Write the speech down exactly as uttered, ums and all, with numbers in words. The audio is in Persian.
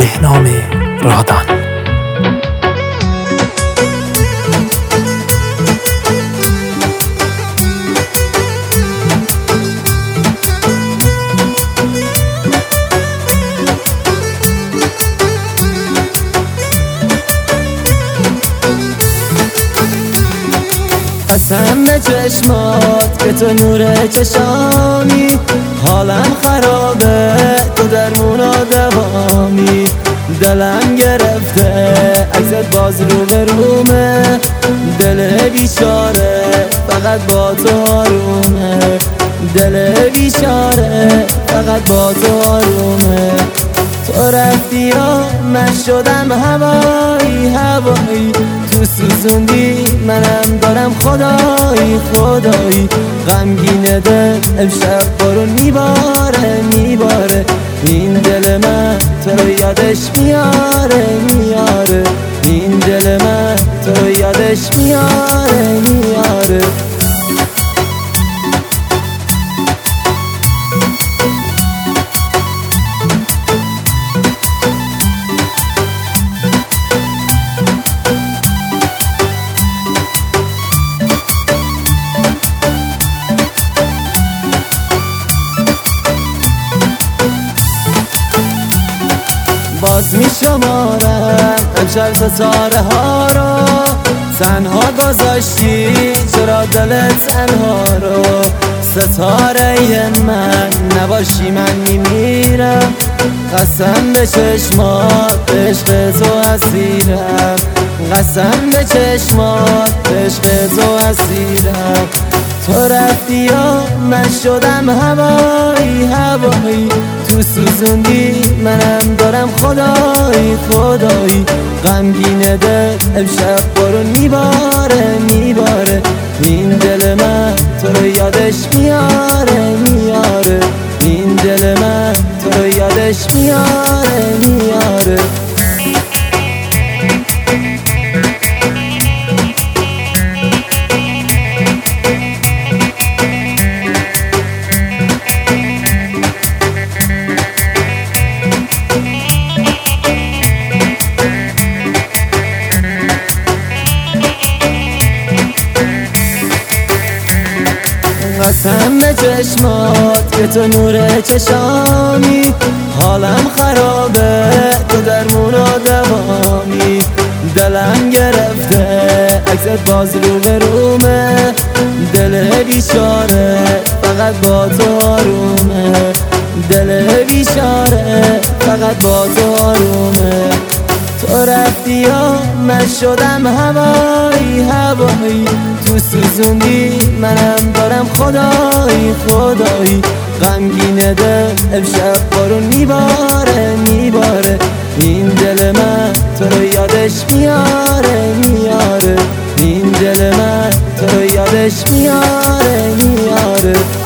بهنام رادان. قسم به چشمات که تو نور چشامی، حالم خرابه تو درمون و دوامی. دلم گرفته عکست باز رو به رومه، دل بیچاره فقط با تو آرومه. دل بیچاره فقط با تو آرومه. تو رفتی یا من شدم هوایی هوایی، تو سوزوندی منم دارم خدایی خدایی. غمگین دل امشب بارون میباره میباره، این دل من تو رو یادش میاره میاره. این دل من تو رو یادش میاره میاره. باز می شمارم امشب ستاره ها رو، تنها گذاشتی چرا دلت تنها رو. ستاره من نباشی من میمیرم، قسم به چشمات به عشق تو اسیرم. قسم به چشمات به عشق تو اسیرم. تو رفتی یا من شدم هوایی هوایی، تو سوزوندی منم دارم خدایی خدایی. غمگین دل امشب بارون میباره میباره، این دل من تو رو یادش میاره میاره. این دل من تو رو یادش میاره میاره. قسم به چشمات که تو نور چشامی، حالم خرابه تو درمون و دوامی. دلم گرفته عکست باز رو به رومه، دل بیچاره فقط با تو آرومه. دل بیچاره فقط با تو آرومه. تو رفتی یا من شدم هوایی هوایی، تو سوزوندی منم دارم خدایی خدایی. غمگین دل امشب بارون میباره میباره، این دل من تو رو یادش میاره میاره. این دل من تو رو یادش میاره میاره.